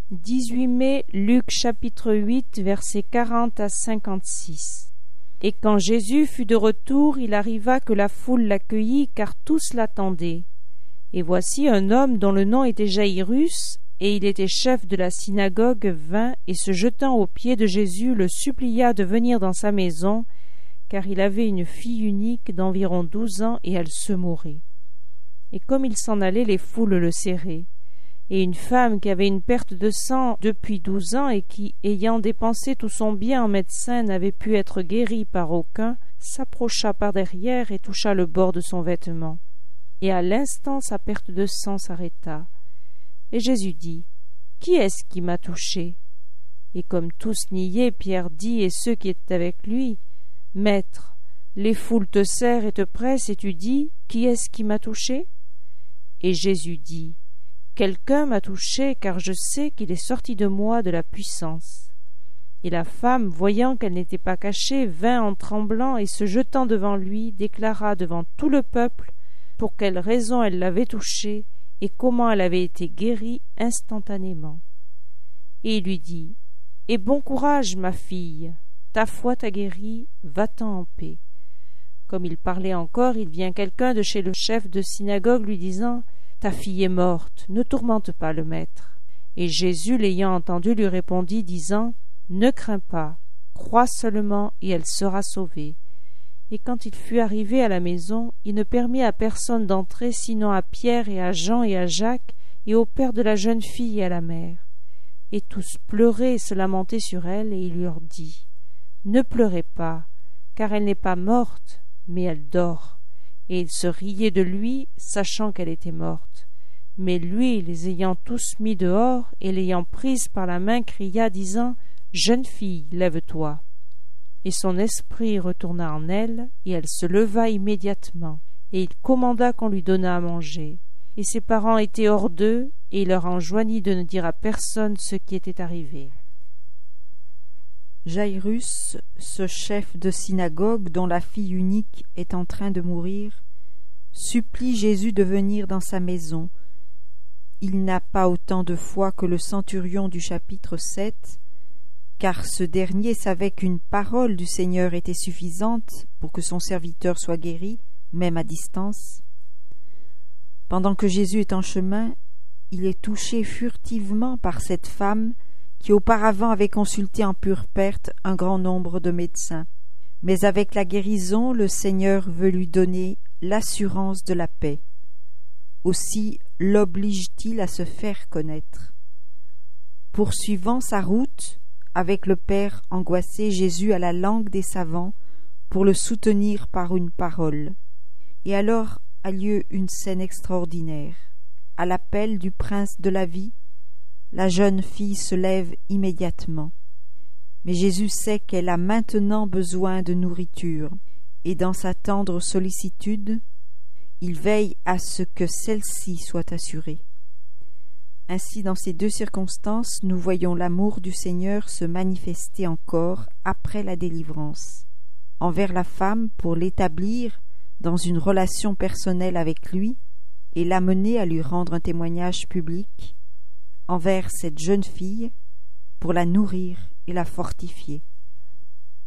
18 mai, Luc chapitre 8, versets 40 à 56. Et quand Jésus fut de retour, il arriva que la foule l'accueillit, car tous l'attendaient. Et voici un homme dont le nom était Jaïrus, et il était chef de la synagogue, vint, et se jetant aux pieds de Jésus, le supplia de venir dans sa maison, car il avait une fille unique d'environ 12 ans, et elle se mourait. Et comme il s'en allait, les foules le serraient. Et une femme qui avait une perte de sang depuis 12 ans et qui, ayant dépensé tout son bien en médecin, n'avait pu être guérie par aucun, s'approcha par derrière et toucha le bord de son vêtement. Et à l'instant sa perte de sang s'arrêta. Et Jésus dit : Qui est-ce qui m'a touché ? Et comme tous niaient, Pierre dit, et ceux qui étaient avec lui : Maître, les foules te serrent et te pressent, et tu dis : Qui est-ce qui m'a touché ? Et Jésus dit : Quelqu'un m'a touché, car je sais qu'il est sorti de moi de la puissance. Et la femme, voyant qu'elle n'était pas cachée, vint en tremblant et se jetant devant lui, déclara devant tout le peuple pour quelle raison elle l'avait touché et comment elle avait été guérie instantanément. Et il lui dit : Aie bon courage, ma fille, ta foi t'a guérie, va-t'en en paix. Comme il parlait encore, il vient quelqu'un de chez le chef de synagogue lui disant : Ta fille est morte, ne tourmente pas le maître. Et Jésus, l'ayant entendu, lui répondit, disant : Ne crains pas, crois seulement, et elle sera sauvée. Et quand il fut arrivé à la maison, il ne permit à personne d'entrer, sinon à Pierre et à Jean et à Jacques, et au père de la jeune fille et à la mère. Et tous pleuraient et se lamentaient sur elle, et il leur dit : Ne pleurez pas, car elle n'est pas morte, mais elle dort. Et ils se riaient de lui, sachant qu'elle était morte. Mais lui, les ayant tous mis dehors, et l'ayant prise par la main, cria, disant : Jeune fille, lève-toi. Et son esprit retourna en elle, et elle se leva immédiatement. Et il commanda qu'on lui donnât à manger. Et ses parents étaient hors d'eux, et il leur enjoignit de ne dire à personne ce qui était arrivé. Jaïrus, ce chef de synagogue dont la fille unique est en train de mourir, supplie Jésus de venir dans sa maison. Il n'a pas autant de foi que le centurion du chapitre 7, car ce dernier savait qu'une parole du Seigneur était suffisante pour que son serviteur soit guéri, même à distance. Pendant que Jésus est en chemin, il est touché furtivement par cette femme qui auparavant avait consulté en pure perte un grand nombre de médecins. Mais avec la guérison, le Seigneur veut lui donner l'assurance de la paix. Aussi l'oblige-t-il à se faire connaître. Poursuivant sa route, avec le Père angoissé, Jésus a la langue des savants pour le soutenir par une parole. Et alors a lieu une scène extraordinaire. À l'appel du prince de la vie, la jeune fille se lève immédiatement. Mais Jésus sait qu'elle a maintenant besoin de nourriture, et dans sa tendre sollicitude, il veille à ce que celle-ci soit assurée. Ainsi, dans ces deux circonstances, nous voyons l'amour du Seigneur se manifester encore après la délivrance. Envers la femme, pour l'établir dans une relation personnelle avec lui et l'amener à lui rendre un témoignage public. Envers cette jeune fille, pour la nourrir et la fortifier.